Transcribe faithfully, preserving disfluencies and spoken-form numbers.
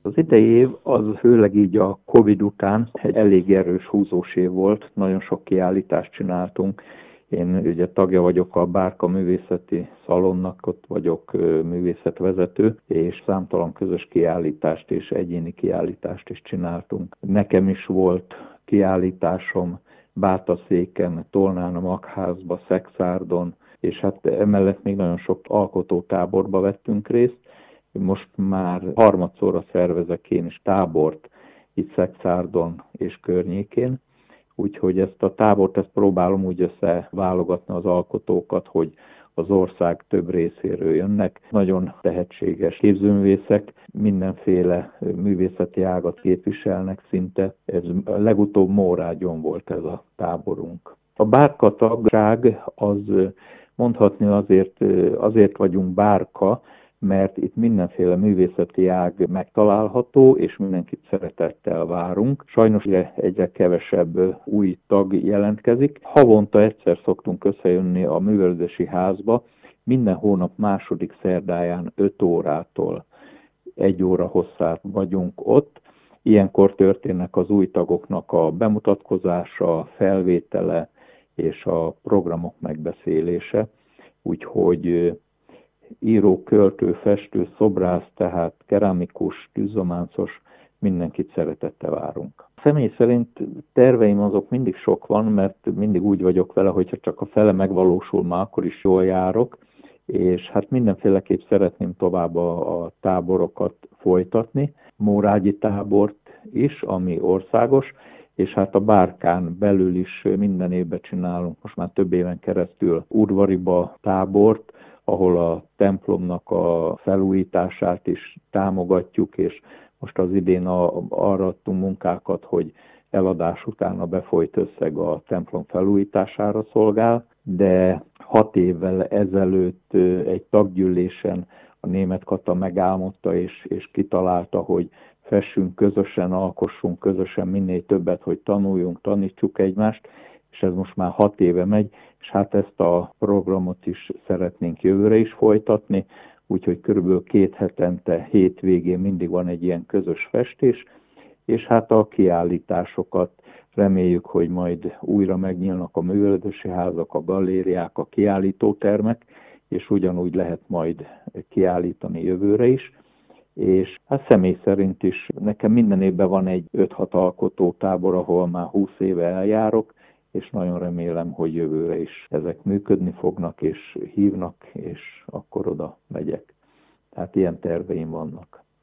Az idei év az főleg így a Covid után egy elég erős húzós év volt, nagyon sok kiállítást csináltunk. Én ugye tagja vagyok a Bárka Művészeti Szalonnak, ott vagyok művészetvezető, és számtalan közös kiállítást és egyéni kiállítást is csináltunk. Nekem is volt kiállításom Bátaszéken, Tolnán a Magházba, Szekszárdon, és hát emellett még nagyon sok alkotótáborba vettünk részt. Most már harmadszorra szervezek én is tábort itt Szekszárdon és környékén, úgyhogy ezt a tábort ezt próbálom úgy összeválogatni az alkotókat, hogy az ország több részéről jönnek. Nagyon tehetséges képzőművészek, mindenféle művészeti ágat képviselnek szinte. Ez legutóbb Mórágyon volt ez a táborunk. A bárka tagság az mondhatni azért, azért vagyunk bárka, mert itt mindenféle művészeti ág megtalálható, és mindenkit szeretettel várunk. Sajnos egyre kevesebb új tag jelentkezik. Havonta egyszer szoktunk összejönni a művelődési házba, minden hónap második szerdáján öt órától egy óra hosszát vagyunk ott. Ilyenkor történnek az új tagoknak a bemutatkozása, felvétele és a programok megbeszélése. Úgyhogy író, költő, festő, szobrász, tehát keramikus, tűzzománcos, mindenkit szeretettel várunk. Személy szerint terveim azok mindig sok van, mert mindig úgy vagyok vele, hogyha csak a fele megvalósul, már akkor is jól járok, és hát mindenféleképp szeretném tovább a, a táborokat folytatni, Mórágyi tábort is, ami országos, és hát a Bárkán belül is minden évben csinálunk, most már több éven keresztül udvariba tábort, ahol a templomnak a felújítását is támogatjuk, és most az idén a, arra adtunk munkákat, hogy eladás után a befolyt összeg a templom felújítására szolgál, de hat évvel ezelőtt egy taggyűlésen a német Kata megálmodta és, és kitalálta, hogy fessünk közösen, alkossunk közösen minél többet, hogy tanuljunk, tanítsuk egymást, és ez most már hat éve megy, és hát ezt a programot is szeretnénk jövőre is folytatni, úgyhogy körülbelül két hetente, hétvégén mindig van egy ilyen közös festés, és hát a kiállításokat reméljük, hogy majd újra megnyílnak a művelődési házak, a galériák, a kiállítótermek, és ugyanúgy lehet majd kiállítani jövőre is. És hát személy szerint is nekem minden évben van egy öt-hat alkotótábor, ahol már húsz éve eljárok, és nagyon remélem, hogy jövőre is ezek működni fognak, és hívnak, és akkor oda megyek. Tehát ilyen terveim vannak.